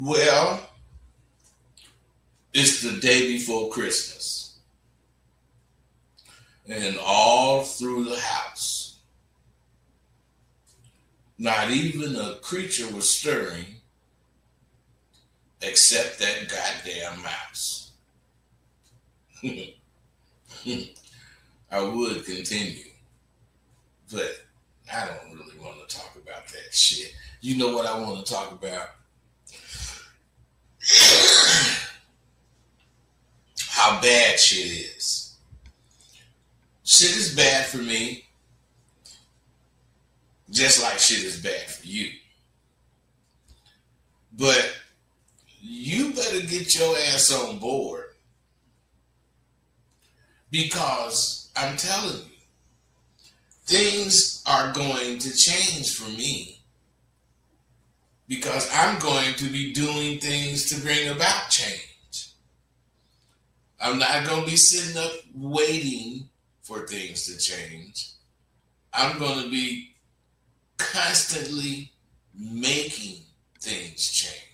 Well, it's the day before Christmas, and all through the house, not even a creature was stirring except that goddamn mouse. I would continue, but I don't really want to talk about that shit. You know what I want to talk about? How bad shit is. Shit is bad for me, just like shit is bad for you. But you better get your ass on board because I'm telling you, things are going to change for me because I'm going to be doing things to bring about change. I'm not going to be sitting up waiting for things to change. I'm going to be constantly making things change.